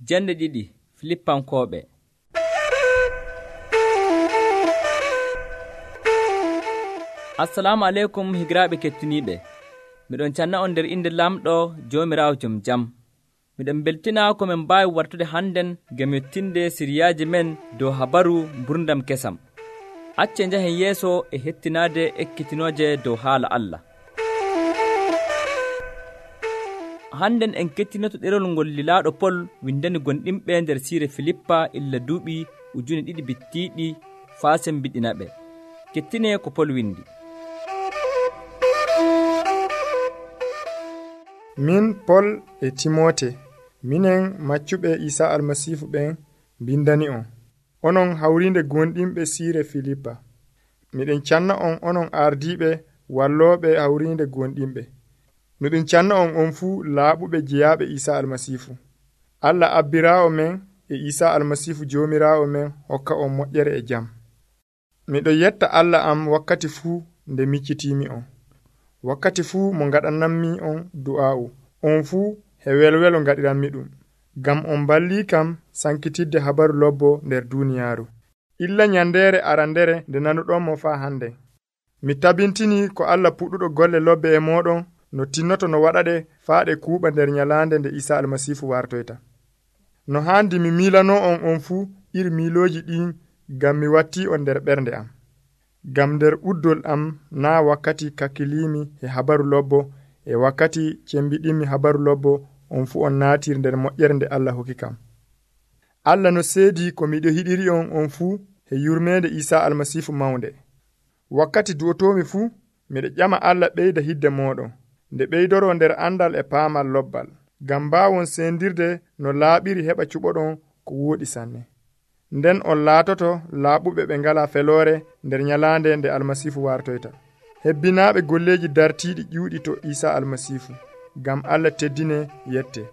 Jande ɗiɗi Filippankoɓe. Assalamu aleykum higiraɓe kettiniɓe. Miɗon canna on nder inde lamɗo Jomirawo jom jam. Miɗon beltina ko min mbawi wartude hannden gam yettinde siriyaji men dow habaru gurdam kesam. Acce njahen yeeso e hettinade ekkitinoje dow haala Allah. Hannden en kettinoto ɗerol ngol lilaɗo Pol windani gonɗinɓe nder sire Filippa illa duuɓi 2 bittiɗi faa sembiɗinaɓe. Kettine ko Pol windi. Min Pol e Timote, minen maccuɓe Isa almasifu ɓen bindani on. Onon hawrinde gonɗinɓe sire Filippa. Miɗen canna on onon ardiɓe walloɓe hawrinde gonɗinɓe. Miɗen canna on fuu laaɓuɓe jeyaɓe Isa almasifu. Allah abbirawo men e Isa almasifu jomirawo men hokka on moƴƴere e jam. Miɗo yetta Allah am wakkati fuu nde miccitimi on. Wakkati fuu mo gaɗanammi on du'a'u. On fuu he welwelo gaɗiranmi ɗum. Gam on balli kam sankitidde habaru lobbo nder duniyaru. Illa nyandere arandere nde nanuɗon mo fa hande. Mi tabintini ko Allah puɗɗuɗo golle lobbe e moɗon no tinnoto no waɗaɗe faaɗe kuuɓa nder nyalande nde Isa almasifu wartoyta. No handi mi milano on fuu iri miloji ɗin gam mi watti on nder ɓernde am. Gam nder uddol am na wakkati kakkilimi e habaru lobbo e wakkati cembiɗinmi habaru lobbo on fu on naatir nder moƴƴere nde Allah hokki kam. Allah no seedi ko miɗo hiɗiri on fu e yurmede Isa almasifu mawnde. Wakkati du'otomi fu miɗo ƴama Allah ɓeyda hidde moɗon nde ɓeydoro nder andal e paamal lobbal gam mbawon sendirde no laaɓiri heɓa cuɓoɗon ko woɗi sanne. Nden on laatoto laaɓuɓe ɓe ngala felore nder nyalande nde almasifu wartoyta. Hebbinaɓe golleji dartiɗi ƴuuɗi to Isa almasifu gam Allah teddine yette.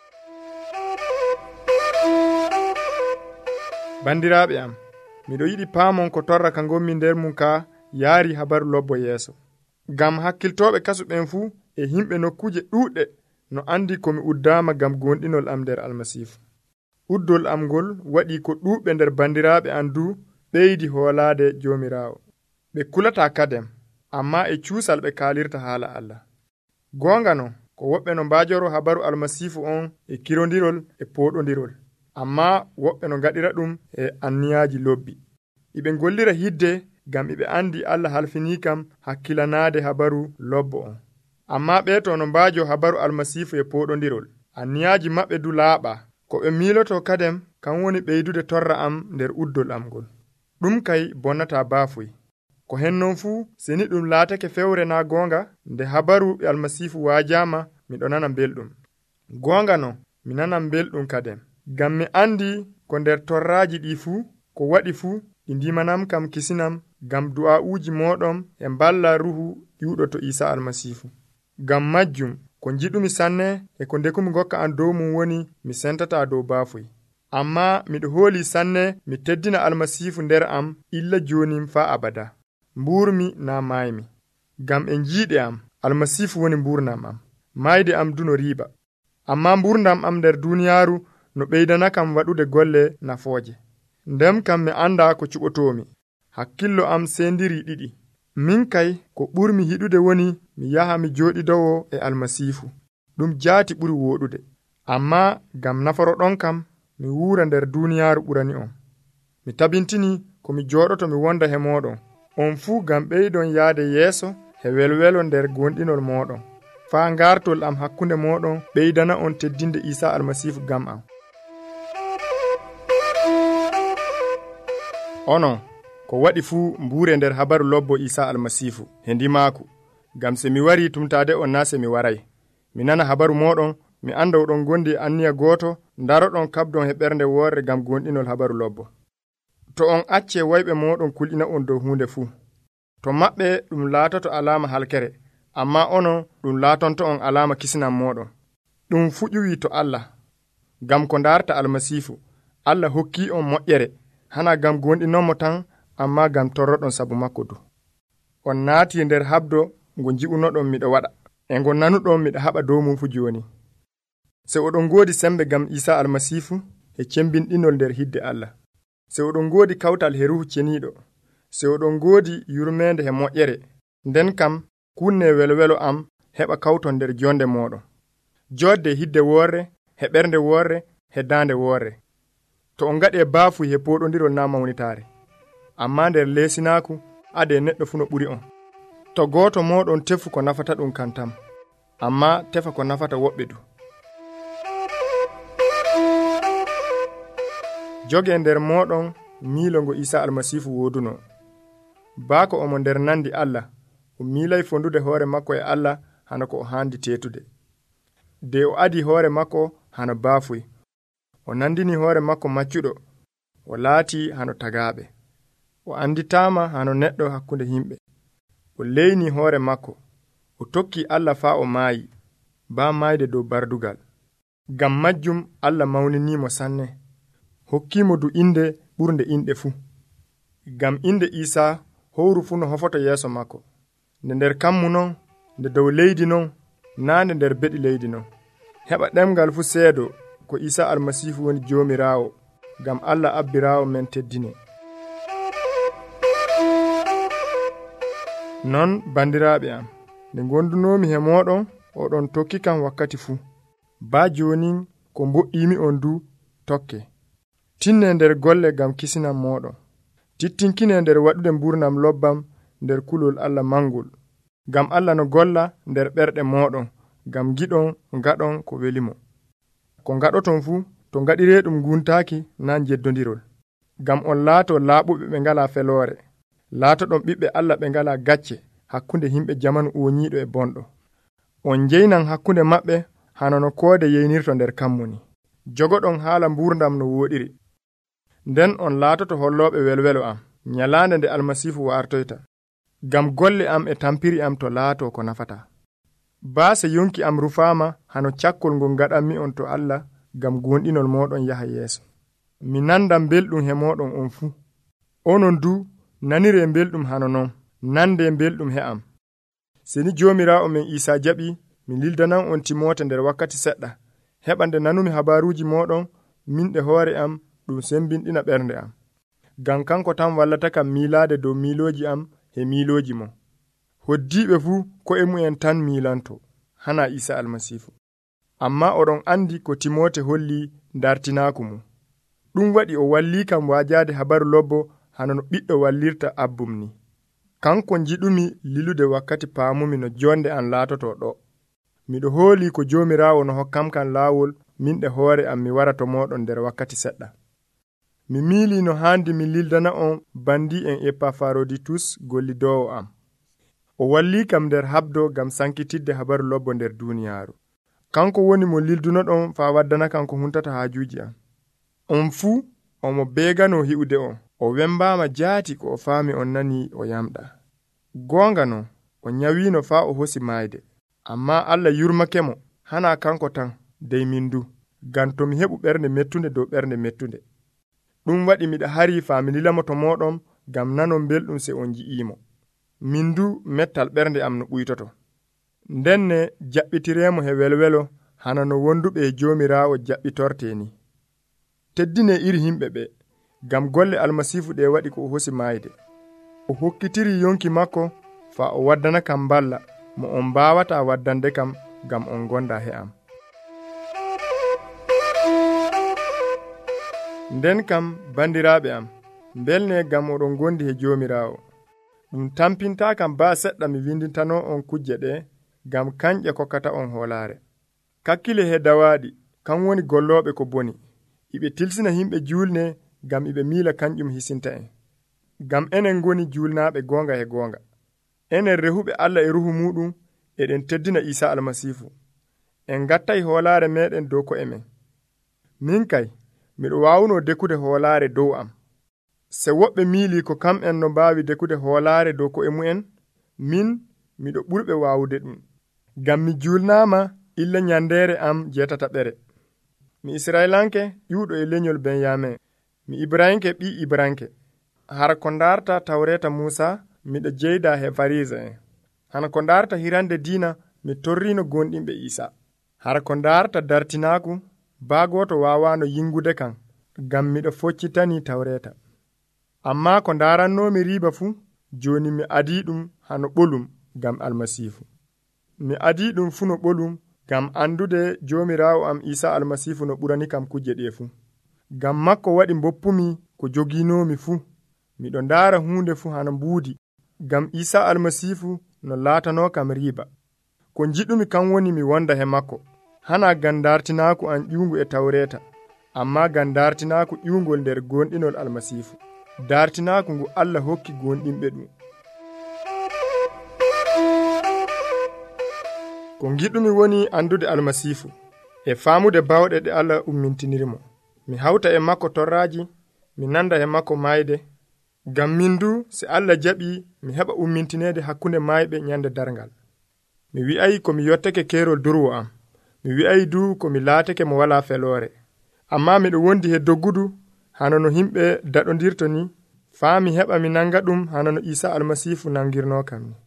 Bandiraɓe am, miɗo yiɗi paamon ko torra ka gommi nder mum ka yaari habaru lobbo yeeso. Gam hakkiltoɓe kasuɓen fuu e himɓe nokkuje ɗuɗɗe no andi komi uddama gam gonɗinol am nder almasifu. Uddol am ngol waɗi ko ɗuɓɓe nder bandiraɓe am du ɓeydi hoolade jomirawo. Ɓe kulata kadem, amma e cuusal ɓe kaalirta haala Allah. Gonga no, ko woɓɓe no mbajoro habaru almasifu on e kirondirol e poɗodirol, amma woɓɓe no gaɗira ɗum e anniyaji lobbi. Iɓe gollira hidde gam iɓe andi Allah halfini kam hakkilanade habaru lobbo on. Amma ɓeeto no mbajo habaru almasifu e poɗodirol, anniyaji maɓɓe du laaɓa. Ko ɓe miloto kadem kan woni ɓeydude torra am nder uddol am ngol. Ɗum kay bonnata baafuy. Ko hennon fuu seni ɗum laatake fewre na gonga, nde habaru almasifu waajama miɗo nana belɗum. Gonga no, mi nanan belɗum kadem. Gam mi andi ko nder torraji ɗi fuu ko waɗi fuu ɗi ndimanam kam kisinam gam du'a'uji moɗon e mballa ruhu ƴuuɗo to Isa almasifu. Gam majjum ko jiɗumi sanne e ko ndekumi gokka an dow mum woni mi sentata dow baafuy. Amma miɗo hooli sanne mi teddina almasifu nder am illa jonim fa abada. Mburmi na maymi. Gam e jiiɗe am almasifu woni mburnam am. Mayde am duno riiba. Amma mburdam am nder duniyaru no ɓeydana kam waɗude golle nafooje. Ndem kam mi anda ko cuɓotomi. Hakkillo am sendiri ɗiɗi. Min kay ko ɓurmi hiɗude woni mi yaha mi joɗidowo e almasifu. Ɗum jaati ɓuri woɗude. Amma gam naforo ɗon kam mi wuura nder duniyaru ɓurani on. Mi tabintini ko mi joɗoto mi wonda he moɗon. On fuu gam ɓeydon yaade yeeso he welwelo nder gonɗinol moɗon. Faa ngartol am hakkunde moɗon ɓeydana on teddinde Isa almasifu gam am. Onon ko waɗi fuu mbuure nder habaru lobbo Isa almasifu he ndimaku. Gam se mi wari tumtade on na se mi waray. Mi nana habaru moɗon, mi anda oɗon gondi anniya goto, daroɗon kabdon he ɓernde worre gam gonɗinol habaru lobbo. To on acce wayɓe moɗon kulɗina on dow hunde fuu, to maɓɓe ɗum laatoto alama halkere, amma onon ɗum laatonto on alama kisinam moɗon. Ɗum fuƴuwi to Allah. Gam ko darta almasifu, Allah hokki on moƴƴere, hana gam gonɗinonmo tan, amma gam torroɗon sabu makko du. On naati nder habdo ngo jiɓunoɗon miɗo waɗa, e ngo nanuɗon miɗo haɓa dow mum fu joni. se oɗon goodi sembe gam Isa almasifu e cembinɗinol nder hidde Allah, se oɗon goodi kawtal he ruhu ceniiɗo, se oɗon goodi yurmende he moƴƴere, nden kam kunne welwelo am heɓa kawton nder jonde moɗon, jodde hidde worre, he ɓernde worre, he dande worre. To on gaɗe baafu he poɗondirol na mawnitare, amma nder leesinaku ade neɗɗo fu no ɓuri on. To gooto moɗon tefu ko nafata ɗum kan tam, amma tefa ko nafata woɓɓe du. Joge nder moɗon miilo ngo Isa almasifu woduno. Baako omo nder nandi Allah, o miilay fondude hoore makko e Allah hano ko o handi tetude. De o adi hoore makko hano baafuy, o nandini hoore makko maccuɗo, o laati hano tagaɓe, o anditama hano neɗɗo hakkunde himɓe, o leyni hoore makko, o tokki Allah faa o maayi, ba mayde dow bardugal. Gam majjum Allah mawninimo sanne, hokkimo du inde ɓurde inɗe fuu. Gam inde Isa howru fuu no hofoto yeeso makko, nde nder kammu non, nde dow leydi non, naande nder beɗi leydi non. Heɓa ɗemgal fuu seedo ko Isa almasifu woni jomirawo, gam Allah abbirawo men teddine. Non bandiraɓe am, nde gondunomi he moɗon, oɗon tokki kam wakkati fuu. Ba jonin ko mboɗɗimi on du tokke. Tinne nder golle gam kisinam moɗon. Tittinkine nder waɗude mburnam lobbam nder kulol Allah mangol. Gam Allah no golla nder ɓerɗe moɗon, gam giɗon ngaɗon ko welimo. Ko ngaɗoton fuu, to ngaɗire ɗum guntaki na jeddondirol. Gam on laato laaɓuɓe ɓe ngala feloore. Laatoɗon ɓiɓɓe Allah ɓe ngala gacce hakkunde himɓe jamanu oñiiɗo e bonɗo. On jeynan hakkunde maɓɓe hano no koode yeynirto nder kammuni. Jogoɗon haala mburdam no woɗiri. Nden on laatoto hollooɓe welwelo am, nyalaande nde almasifu wartoyta. Gam golle am e tampiri am to laato ko nafata. Baase yonki am rufaama hano cakkol ngol ngaɗanmi on to Allah gam gonɗinol moɗon yaha yeeso. Mi nandam belɗum he moɗon on fuu. Onon du nanire belɗum hano non, nande belɗum he am. Seni jomirawo men Isa jaɓi, mi lildanan on Timote nder wakkati seɗɗa, heɓande nanumi habaruji moɗon, minɗe hoore am ɗum sembinɗina ɓernde am. Gam kanko tan wallata kam miilaade dow miiloji am he miiloji mo. Hoddiɓe fuu ko e mu'en tan miilanto, hana Isa almasifu. Amma oɗon andi ko Timote holli dartinaku mum. Ɗum waɗi o walli kam waajade habaru lobbo hano no ɓiɗɗo wallirta abbum ni. Kanko jiɗumi lilude wakkati paamumi no jonde an laatoto ɗo. Miɗo hooli ko jomirawo no hokkam kan laawol minɗe hoore am mi wara to moɗon nder wakkati seɗɗa. Mi miili no handi mi lildana on bandi en Epafroditus gollidowo am. O walli kam nder habdo gam sankitidde habaru lobbo nder duniyaaru. Kanko woni mo lildunoɗon fa waddana kanko huntata haajuji am. On fuu omo beegano hi'ude on. O wembama jaati ko o faami on nani o yamɗa. Gonga no, o nyawino fa o hosi mayde. Amma Allah yurmake mo, hana kanko tan, dey min du, gam to mi heɓu ɓernde mettunde dow ɓernde mettunde. Ɗum waɗi miɗa hari fa mi lilamo to moɗon, gam nanon belɗum se on ji'imo. Min du mettal ɓernde am no ɓuytoto. Ndenne jaɓɓitiremo he welwelo, hana no wonduɓe e jomirawo jaɓɓitorte ni. Teddine iri himɓe ɓe, gam golle almasifu ɗe waɗi ko o hosi mayde. O hokkitiri yonki makko fa o waddana kam balla mo on mbawata waddande kam gam on gonda he am. Nden kam bandiraɓe am, belne gam oɗon gondi he jomirawo. Ɗum tampinta kam ba seɗɗa mi windintano on kujje ɗe gam kanƴe kokkata on hoolare. Kakkile he dawaɗi kan woni golloɓe ko boni, iɓe tilsina himɓe julne gam iɓe miila kanƴum hisinta en. Gam enen goni julnaɓe gonga he gonga. Enen rehuɓe Allah e ruhu muɗum eɗen teddina Isa almasifu. En gattay hoolare meɗen dow ko emen. Min kay, miɗo wawuno dekude hoolare dow am. Se woɓɓe miili ko kam en no mbawi dekude hoolare dow ko e mu'en, min miɗo ɓurɓe wawude ɗum. Gam mi julnama illa nyandere am jetata ɓere. Mi Israelanke ƴuuɗo e leñol Benyamin. Mi Ibrahimke ɓi Ibranke. Hara ko darta tawreta Musa miɗo jeyda he farisa en. Hana ko darta hirande dina mi torrino gonɗinɓe Isa. har ko darta dartinaku baagoto wawano yingude kan gam miɗo foccitani tawreta. Amma ko darannomi riba fu joni mi adi ɗum hano ɓolum gam almasifu. Mi adi ɗum fu no ɓolum gam andude jomirawo am Isa almasifu no ɓurani kam kuje ɗe fu. Gam makko waɗi boppumi ko joginomi fu. Miɗo ndara hunde fu hano mbuudi gam Isa almasifu no latano kam riba. Ko jiɗumi kan woni mi wonda he makko. Hana gandartinaku an ƴungu e tawreta, amma gandartinaku ƴungol nder gonɗinol almasifu. Dartinaku ngu Allah hokki gonɗinɓe ɗum. Ko giɗumi woni andude almasifu e famude bawɗe ɗe Allah ummintinirimo. Mi hawta e makko torraji, mi nanda e makko mayde, gam min du si Allah jaɓi mi heɓa ummintinede hakkunde mayɓe nyande darngal. Mi wi'ay ko mi yottake kerol durwo am. Mi wi'ay du ko mi laatake mo wala felore. Amma miɗo wondi he doggudu hano no himɓe daɗodirto ni, faa mi heɓa mi nanga ɗum hano no Isa almasifu nangirno kam ni.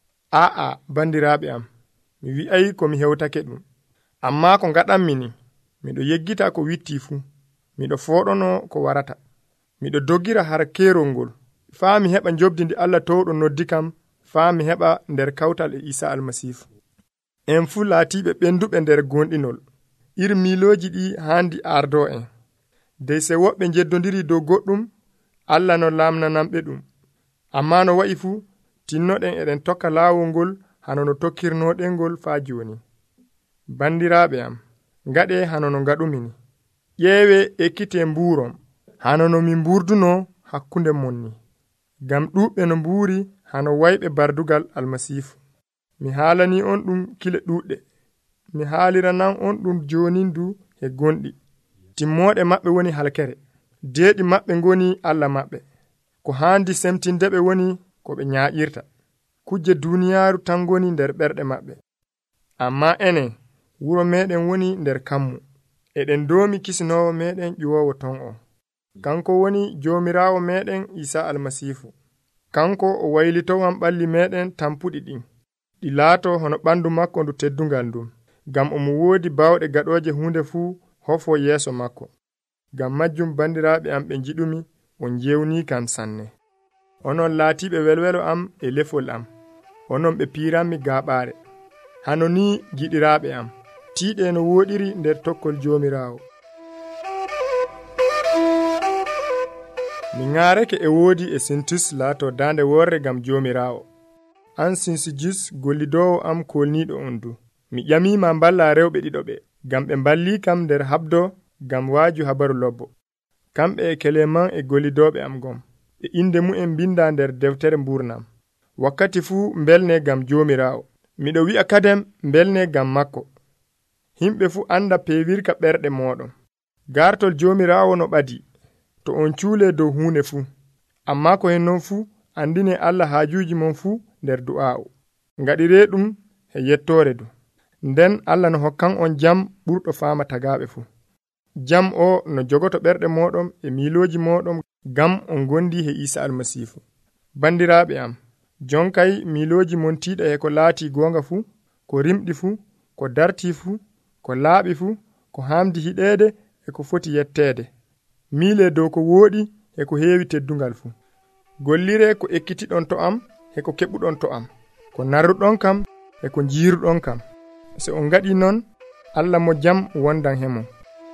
Aa bandiraɓe am, mi wi'ay ko mi hewtake ɗum. Amma ko gaɗanmi ni, miɗo yeggita ko witti fu. Miɗo foɗono ko warata. Miɗo doggira har kerol ngol, faa mi heɓa jobdi ndi Allah towɗo noddi kam, faa mi heɓa nder kawtal e Isa almasifu. En fu laatiɓe ɓenduɓe nder gonɗinol. Ir miloji ɗi handi ardo en. Dey se woɓɓe jeddodiri dow goɗɗum, Allah no lamnanamɓe ɗum. Amma no wa'i fu, tinnoɗen eɗen tokka laawol ngol hano no tokkirnoɗen ngol faa joni. Bandiraɓe am, ngaɗe hano no ngaɗumini. Ƴeewe ekkite mbuurom, hano no min mburduno hakkunde monni. Gam ɗuɓɓe no mbuuri hano wayɓe bardugal almasifu. Mi haalani on ɗum kile ɗuɗɗe. Mi haaliranan on ɗum jonindu he gonɗi. Timmoɗe maɓɓe woni halkere. Deeɗi maɓɓe ngoni Allah maɓɓe. Ko handi semtindeɓe woni ko ɓe ñaaƴirta. Kujje duniyaaru tan ngoni nder ɓerɗe maɓɓe. Amma enen wuro meɗen woni nder kammu. Eɗen doomi kisinowo meɗen ƴuwowo ton o. Kanko woni jomirawo meɗen Isa almasifu. Kanko o waylitowan ɓalli meɗen tampuɗi ɗin. Ɗi laato hono ɓandu makko ndu teddungal ndum. Gam omo woodi bawɗe gaɗoje hunde fuu hofo yeeso makko. Gam majjum bandiraɓe am ɓe jiɗumi, on jewni kam sanne. Onon laatiɓe welwelo am e lefol am. Onon ɓe piranmi gaɓaare. Hano ni giɗiraɓe am, tiiɗe no woɗiri nder tokkol jomirawo. Mi ŋaareke e woodi e Sintus laato dande worre gam jomirawo. An Sinsijus gollidowo am kolniɗo on du. Mi ƴamima mballa rewɓe ɗiɗo ɓe, gam ɓe mballi kam nder habdo gam waaju habaru lobbo. Kamɓe e Keleman e gollidoɓe am gom. E inde mu'en binda nder deftere mburnam. Wakkati fuu mbelne gam jomirawo. Miɗo wi'a kadem mbelne gam makko. Himɓe fu anda pewirka ɓerɗe moɗon. Gartol jomirawo no ɓadi. To on cuule dow hunde fu. Amma ko hen non fu andine Allah haajuji mon fu nder du'a'u. Ngaɗire ɗum e yettore du. Nden Allah no hokkan on jam ɓurɗo fama tagaɓe fu. Jam o no jogoto ɓerɗe moɗon e miloji moɗon gam on gondi he Isa almasifu. Bandiraɓe am, jonkay miloji mon tiiɗa e ko laati gonga fu, ko rimɗi fu, ko darti fu, ko laaɓi fu, ko hamdi hiɗede e ko foti yettede. Miile dow ko wooɗi e ko heewi teddungal fu. Gollire ko ekkitiɗon to am e ko keɓuɗon to am, ko narruɗon kam e ko jiiruɗon kam. So on ngaɗi non, Allah mo jam wondan hemo.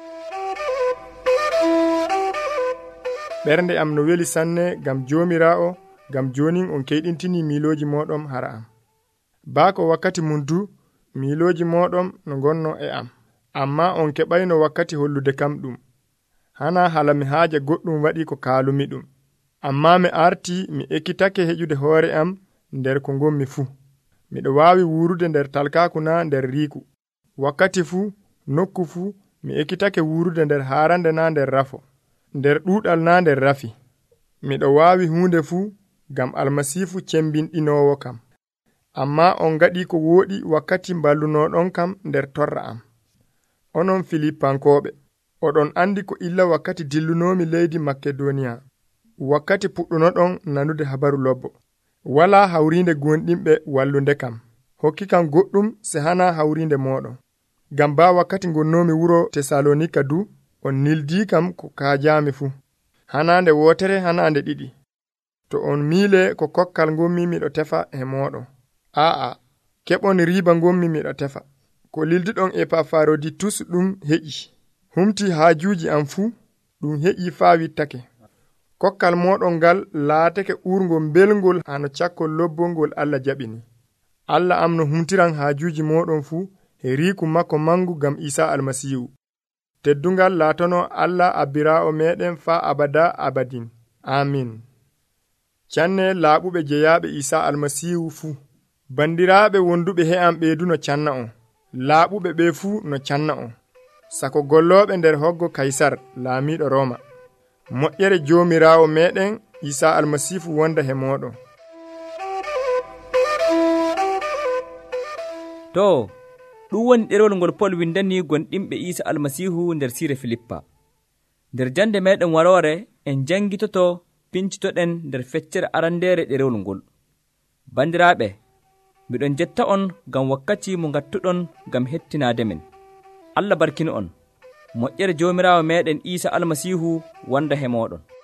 Ɓernde am no weli sanne gam jomirawo, gam jonin on keyɗintini miloji moɗon hara am. Baako wakkati mum du, miloji moɗon no gonno e am, amma on keɓayno wakkati hollude kam ɗum. Hana hala mi haaja goɗɗum waɗi ko kaalumi ɗum. Amma mi arti mi ekkitake heƴude hoore am nder ko gommi fu. Miɗo waawi wurude nder talkaku na nder riiku. Wakkati fu, nokku fu, mi ekkitake wurude nder haarande na nder rafo. Nder ɗuɗal na nder rafi. Miɗo waawi hunde fu gam almasifu cembinɗinowo kam. Amma on gaɗi ko wooɗi wakkati ballunoɗon kam nder torra am. Onon Filipankoɓe, oɗon andi ko illa wakkati dillunomi leydi Makedoniya. Wakkati puɗɗunoɗon nanude habaru lobbo. Wala hawrinde gonɗinɓe wallunde kam. Hokki kam goɗɗum se hana hawrinde moɗon. Gam ba wakkati gonnomi wuro Tesalonika du on nildi kam ko kajami fu. Hanande wotere hanande ɗiɗi. To on miile ko kokkal gommi miɗo tefa e moɗo. Aa, keɓon riba gommi miɗo tefa. Ko lildiɗon Epafroditus ɗum heƴi. Humti hajuji am fu ɗum heƴi fa wittake. Kokkal moɗon ngal laatake urgol belgol hano cakkol lobbongol Allah jaɓini. Allah am no humtiran hajuji moɗon fu e riku makko mangu gam Isa almasihu. Teddungal laatono Allah abbira'o meɗen fa abada abadin. Amin. Canne laaɓuɓe jeyaɓe Isa almasihu fu. Bandiraɓe wonduɓe he'am ɓeydu no canna on. Laaɓuɓe ɓe fu no canna on. Sako golloɓe nder hoggo Kaisar laamiɗo Roma. Moƴƴere jomirawo meɗen Isa almasihu wonda he moɗon. To, ɗum woni ɗerewol ngol Pol windani gonɗinɓe Isa almasihu nder sire Filippa. Nder jande meɗen warore en jangitoto pincitoɗen nder feccere arandere ɗerewol ngol. Bandiraɓe, miɗon jetta on gam wakkati mo gattuɗon gam hettinade men. Allah barkinu on. Moƴƴere jomirawo meɗen Isa almasihu wonda he moɗon.